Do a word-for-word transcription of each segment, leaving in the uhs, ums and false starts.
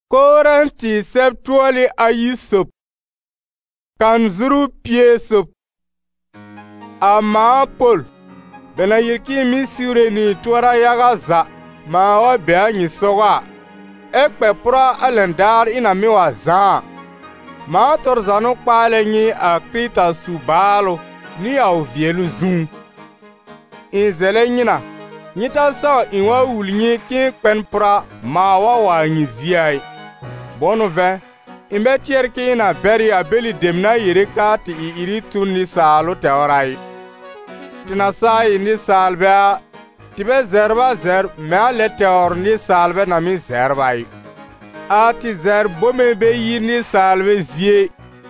Koranti septuali ayi sup. Kanzuru pie sup. Ama Paul. Bena yirki mi siure ni twara yaga za. Ma wa bea nyi soga. Ekpe pura alendar ina mi wa zan. Ma torzano kpale nyi a krita subalo. Ni a uvielu zun. Inzele nyina. Nyita sa inwa wul nyi kin kpen pura ma wa wa nyi ziyai. Bono ve, imbe tier ki na beri a beli demna yiri ka ti i iri tun ni saalu te orai. Tina sai ni salbe, tibe zerba zer me a le te or ni salbe na mi zerbai. A ti zer bome be yi ni salbe zie.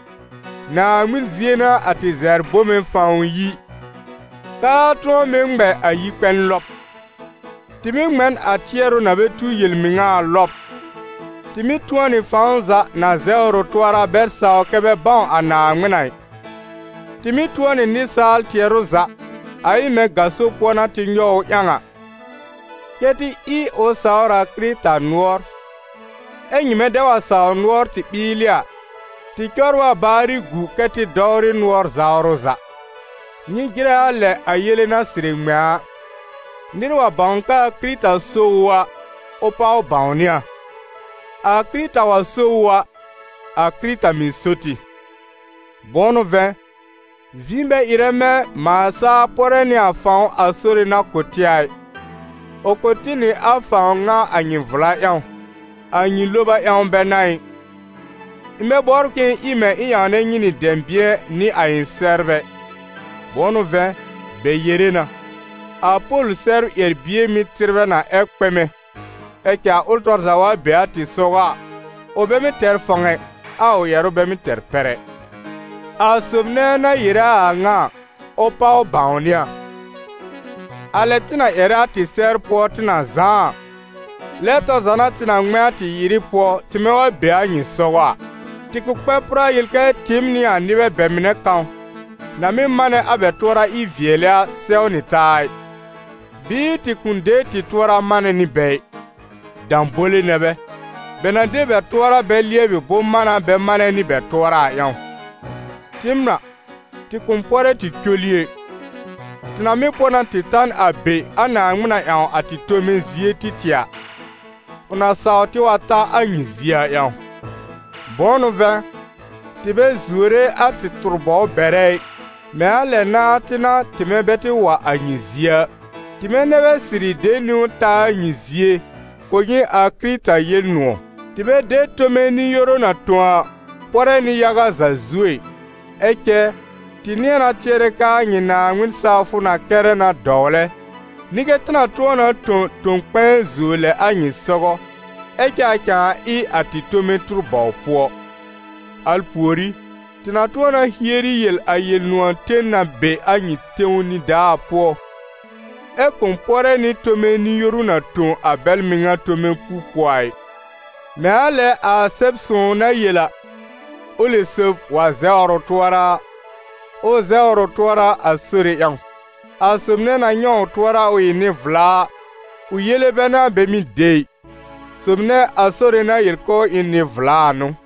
Na min zie na a ti zer bome faun yi. Ka tuo mi ngbe a yi pen lop. Timi ngmen a tieru na be tu yelminga lop. Timi tuani fanza na zero tuara bersa o kebe bon ana ngmenai. Timi tuani nisal tieruza ai me gaso pona tinyo yanga. Keti i o saora krita nuor. Enyi me dewa sao nuor ti bilia. Ti kyorwa bari gu keti dori nuor zaoroza. Ni gire ale ayele na sirimea. Nirwa banka krita sowa opa o baunia. A krita wa sowa, a krita mi soti. Bono ve, vimbe ireme maasa poreni a faun a sori na kotiai. O kotini a faun nga a nyi vla yang, a nyi loba yang benai. Ime borkin ime iyane nyini dembie ni a yin serve. Bono ve, be yerena. A Paul ser erbie mi tirve na ekpeme. Eke a ultor zawa beati soga. O be mi ter fonge. A o yero be mi ter pere. A subne na yira a nga. O pa o baonia. A letina era ti ser po tina zan. Leto zana tina ngme ti yiri po. Time wa bea nyi soga. Ti kukpe pra yilke tim ni a niwe bemine kan. Na mi mane abe tora i vielea seo ni tai. Bi ti kunde ti tora mane ni bei. Dambole nebe. Benade be tuara be liebi bo mana be mana ni be tuara yan. Timna. Ti kumpore ti kyolie. Tina mi pona ti tan abe ana nguna yan ati tome zie titia. Una sao ti wata anyi zia yan. Bono ve. Ti be zure ati turbo bere. Me ale na tina ti me beti wa anyi zia. Ti me nebe siri denu ta anyi zie. Kogi a krita yenuo. Tibe de tome ni yoro na toa. Pore ni yaga za zue. Eke. Tini na tiere ka nyina ngwin safu na kere na dole. Nige tina toa na ton ton kwen zule a nyi sogo. Eke a kya i ati tome turbo po. Alpuori. Tina toa na hieri yel a yenuo ten na be a nyi teuni da po. E kompore ni tome ni yoru na ton a bel minga tome pukwai. Me ale a sepson na yela. Ole sep wa zeoro tuara. O zeoro tuara a suri yang. A sumne na nyon tuara o ini vla. U yele bena be mi dey. Sumne a suri na yelko ini vla no.